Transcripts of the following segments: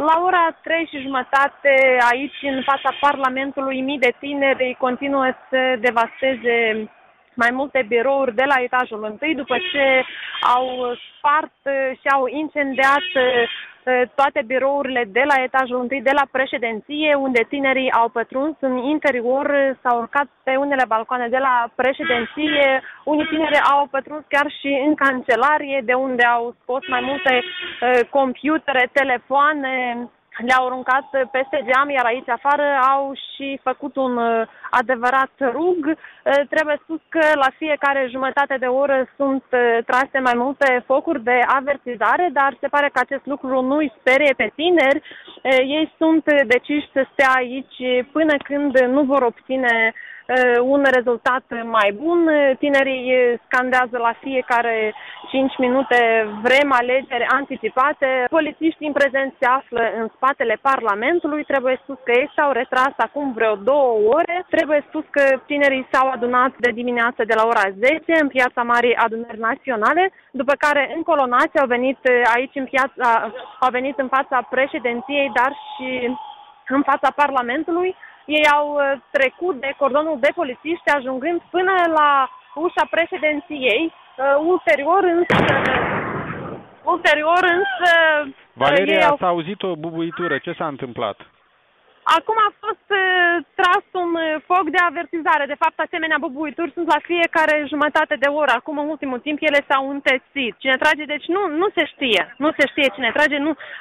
La ora 3:30 aici, în fața Parlamentului, mii de tineri continuă să devasteze mai multe birouri de la etajul întâi, după ce au spart și au incendiat toate birourile de la etajul întâi, de la președinție, unde tinerii au pătruns în interior, s-au urcat pe unele balcoane de la președinție, unii tineri au pătruns chiar și în cancelarie, de unde au scos mai multe computere, telefoane, le-au aruncat peste geam, iar aici afară au și făcut un adevărat rug. Trebuie spus că la fiecare jumătate de oră sunt trase mai multe focuri de avertizare, dar se pare că acest lucru nu îi sperie pe tineri. Ei sunt deciși să stea aici până când nu vor obține un rezultat mai bun. Tinerii scandează la fiecare 5 minute: vrem alegeri anticipate. Polițiștii în prezent se află în spatele Parlamentului. Trebuie spus că ei s-au retras acum vreo 2 ore. Trebuie spus că tinerii s-au adunat de dimineață de la ora 10 în Piața Marii Adunări Naționale, după care în colonați au venit aici au venit în fața președinției, dar și în fața Parlamentului. Ei au trecut de cordonul de polițiști, ajungând până la ușa președinției. Ulterior însă Valeria, s-a auzit o bubuitură. Ce s-a întâmplat? Acum a fost tras un foc de avertizare. De fapt, asemenea bubuituri sunt la fiecare jumătate de oră. Acum, în ultimul timp, ele s-au întețit. Cine trage, deci nu se știe. Nu se știe cine trage,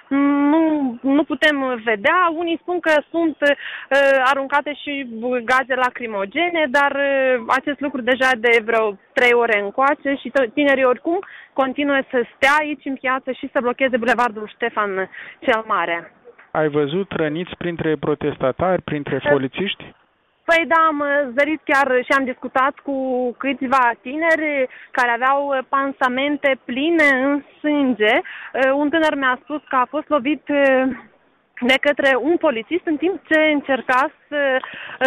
nu putem vedea. Unii spun că sunt aruncate și gaze lacrimogene, dar acest lucru deja de vreo 3 ore încoace și tinerii oricum continuă să stea aici în piață și să blocheze bulevardul Ștefan cel Mare. Ai văzut răniți printre protestatari, printre polițiști? Păi da, am zărit chiar și am discutat cu câțiva tineri care aveau pansamente pline în sânge. Un tânăr mi-a spus că a fost lovit de către un polițist în timp ce încerca să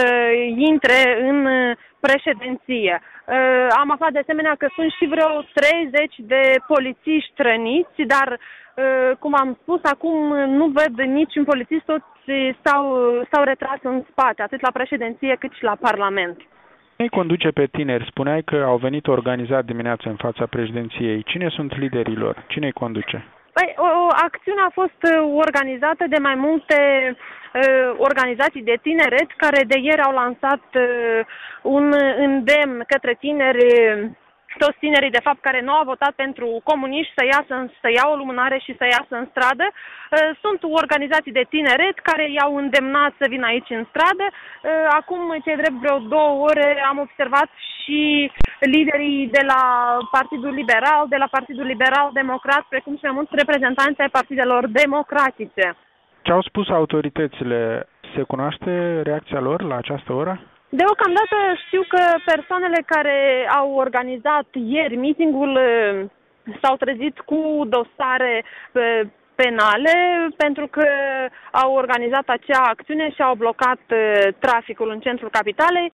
intre în președinție. Am aflat de asemenea că sunt și vreo 30 de polițiști răniți, dar cum am spus, acum nu văd niciun polițist, toți s-au retras în spate, atât la președinție cât și la Parlament. Cine conduce pe tineri? Spuneai că au venit organizat dimineața în fața președinției. Cine sunt liderii lor? Cine îi conduce? Păi, acțiunea a fost organizată de mai multe organizații de tineret care de ieri au lansat un îndemn către tineri, toți tinerii de fapt care nu au votat pentru comuniști, să ia o lumânare și să iasă în stradă. Sunt organizații de tineret care i-au îndemnat să vină aici în stradă. Acum, ce drept, vreo 2 ore am observat și liderii de la Partidul Liberal, de la Partidul Liberal Democrat, precum și mai mulți reprezentanți ai partidelor democratice. Ce au spus autoritățile? Se cunoaște reacția lor la această oră? Deocamdată știu că persoanele care au organizat ieri meetingul s-au trezit cu dosare penale pentru că au organizat acea acțiune și au blocat traficul în centrul capitalei.